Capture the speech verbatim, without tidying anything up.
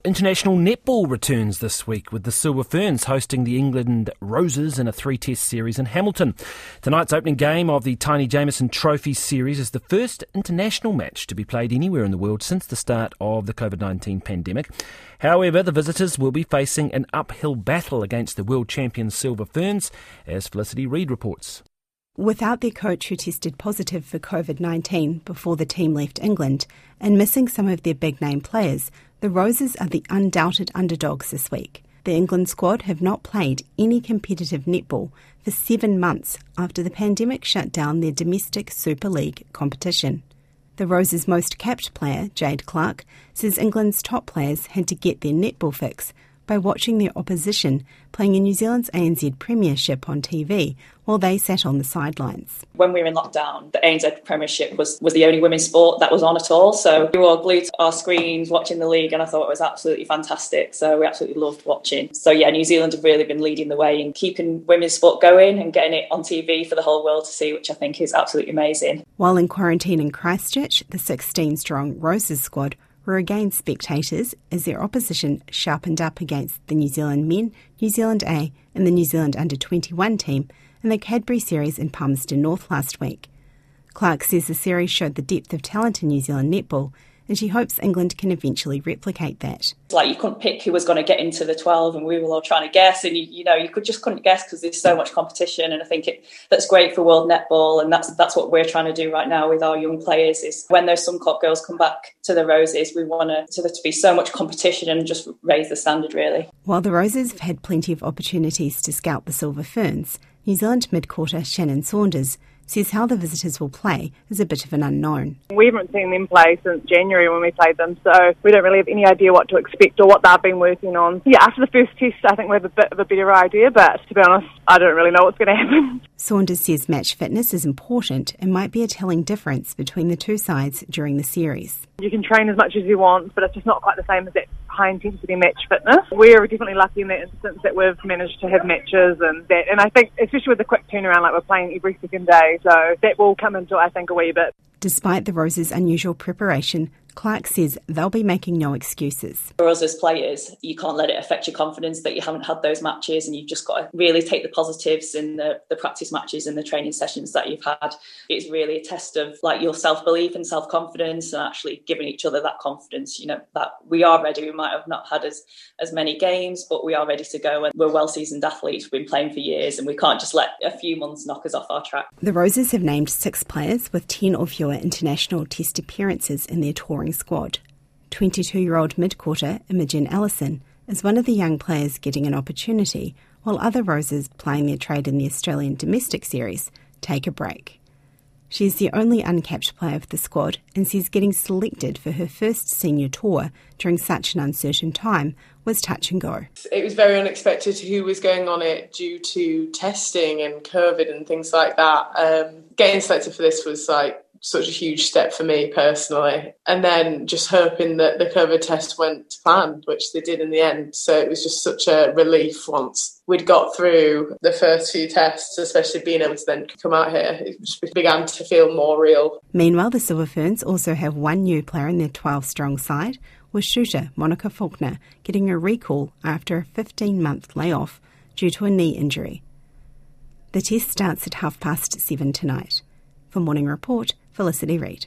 International netball returns this week with the Silver Ferns hosting the England Roses in a three-test series in Hamilton. Tonight's opening game of the Tiny Jameson Trophy series is the first international match to be played anywhere in the world since the start of the covid nineteen pandemic. However, the visitors will be facing an uphill battle against the world champion Silver Ferns, as Felicity Reid reports. Without their coach who tested positive for covid nineteen before the team left England and missing some of their big-name players, the Roses are the undoubted underdogs this week. The England squad have not played any competitive netball for seven months after the pandemic shut down their domestic Super League competition. The Roses' most capped player, Jade Clark, says England's top players had to get their netball fix by watching their opposition playing in New Zealand's A N Z Premiership on T V while they sat on the sidelines. When we were in lockdown, the A N Z Premiership was, was the only women's sport that was on at all. So we were all glued to our screens watching the league, and I thought it was absolutely fantastic. So we absolutely loved watching. So yeah, New Zealand have really been leading the way in keeping women's sport going and getting it on T V for the whole world to see, which I think is absolutely amazing. While in quarantine in Christchurch, the sixteen-strong Roses squad were again spectators as their opposition sharpened up against the New Zealand men, New Zealand A and the New Zealand under twenty-one team in the Cadbury Series in Palmerston North last week. Clark says the series showed the depth of talent in New Zealand netball, and she hopes England can eventually replicate that. Like, you couldn't pick who was going to get into the twelve, and we were all trying to guess, and you, you know, you could just couldn't guess because there's so much competition. And I think it, that's great for world netball, and that's that's what we're trying to do right now with our young players. Is when those Suncorp girls come back to the Roses, we want to, to there to be so much competition and just raise the standard, really. While the Roses have had plenty of opportunities to scout the Silver Ferns, New Zealand mid-quarter Shannon Saunders says how the visitors will play is a bit of an unknown. We haven't seen them play since January when we played them, so we don't really have any idea what to expect or what they've been working on. Yeah, after the first test, I think we have a bit of a better idea, but to be honest, I don't really know what's going to happen. Saunders says match fitness is important and might be a telling difference between the two sides during the series. You can train as much as you want, but it's just not quite the same as that high-intensity match fitness. We're definitely lucky in that instance that we've managed to have matches and that. And I think, especially with the quick turnaround, like we're playing every second day, so that will come into, I think, a wee bit. Despite the Roses' unusual preparation, Clark says they'll be making no excuses. For us as players, you can't let it affect your confidence that you haven't had those matches, and you've just got to really take the positives in the, the practice matches and the training sessions that you've had. It's really a test of like your self-belief and self-confidence, and actually giving each other that confidence, you know, that we are ready. We might have not had as, as many games, but we are ready to go, and we're well-seasoned athletes. We've been playing for years, and we can't just let a few months knock us off our track. The Roses have named six players with ten or fewer international test appearances in their touring squad. twenty-two-year-old mid-quarter Imogen Allison is one of the young players getting an opportunity, while other Roses playing their trade in the Australian domestic series take a break. She's the only uncapped player of the squad and says getting selected for her first senior tour during such an uncertain time was touch and go. It was very unexpected who was going on it due to testing and COVID and things like that. Um, getting selected for this was like such a huge step for me personally, and then just hoping that the COVID test went to plan, which they did in the end. So it was just such a relief once we'd got through the first few tests, especially being able to then come out here. It just began to feel more real. Meanwhile, the Silver Ferns also have one new player in their twelve-strong side, with shooter Monica Faulkner getting a recall after a fifteen-month layoff due to a knee injury. The test starts at half past seven tonight. For Morning Report, Felicity Reid.